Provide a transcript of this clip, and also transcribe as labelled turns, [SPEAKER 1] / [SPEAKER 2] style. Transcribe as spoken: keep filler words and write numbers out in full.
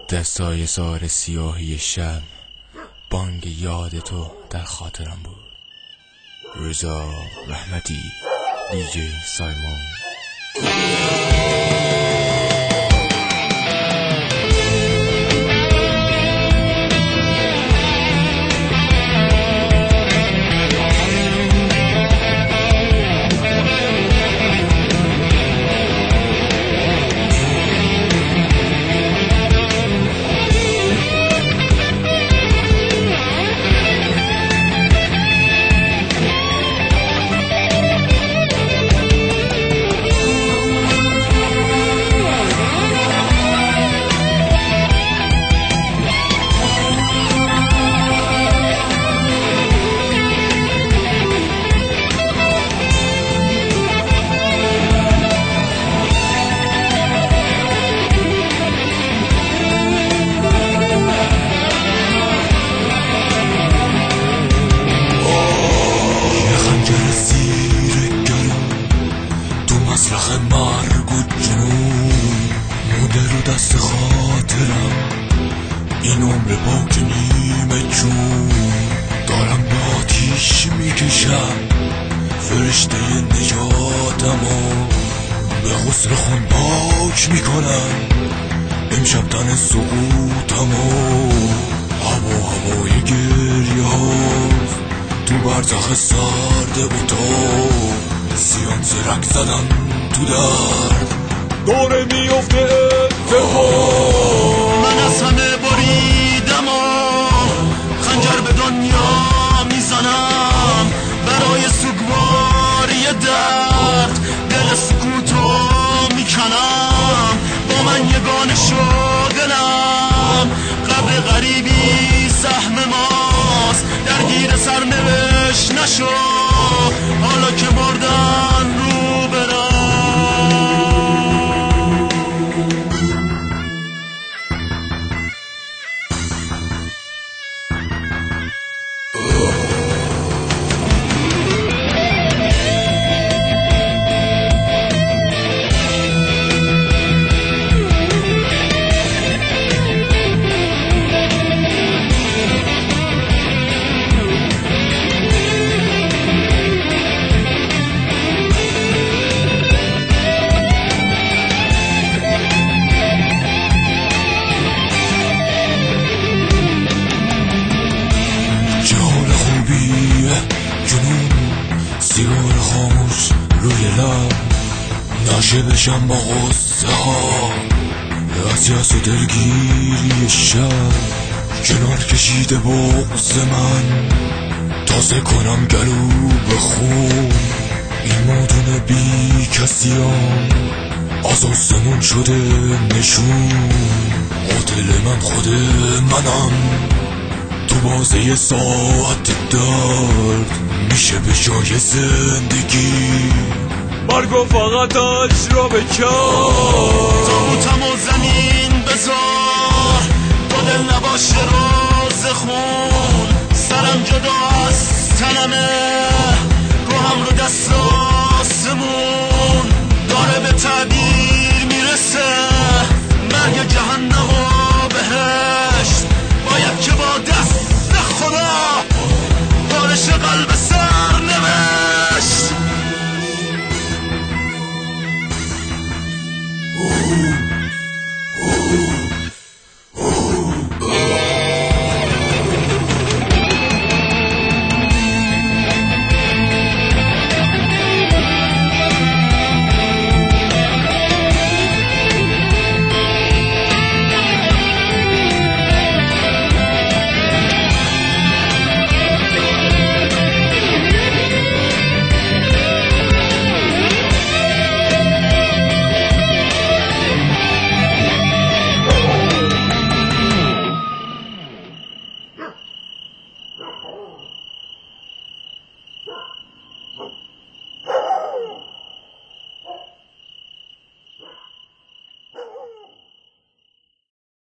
[SPEAKER 1] در سایه سار سیاهی شب بانگ یاد تو در خاطرم بود. رضا رحمتی، دیجی سایمون.
[SPEAKER 2] مرگ و جنون مونده رو دست خاطرم، این عمر پاک نیمه چون دارم به آتیش میکشم. فرشته نجاتم و به غسل خون پاک میکنم. امشب تن سقوطم و هوا هوای گریه هاست، تو برزخ سرده و تا سیان زرک زدم تو درد داره میفته اتفاق.
[SPEAKER 3] من از همه بریدم و خنجر به دنیا میزنم برای سوگواری درد، دل سکوتو میکنم. با من یگانه شو دلم، قبر غریبی سهم ماست، درگیر سرنوشت نشو حالا که مردن رو برم.
[SPEAKER 2] سیگار خاموش روی لب نشه بشم با غصه ها، از یأس و دلگیری شب کنار کشیده بغض من، تازه کنم گلو به خون. این مادون بی کسیم از آسمون شده نشون، قاتل من خود منم تو بازه ساعت درد میشه به جای زندگی. مرگو فقط اجرا بکن،
[SPEAKER 3] تابوتم و زمین بذار، تو دل نباشه راز خون. سرم جدا از تنمه، روحم رو دست آسمون داره به تعبیر میرسه. مرگ جهنم و بهشت باید که با دست خدا بارش قلب سر نوشت.
[SPEAKER 2] اوه اوه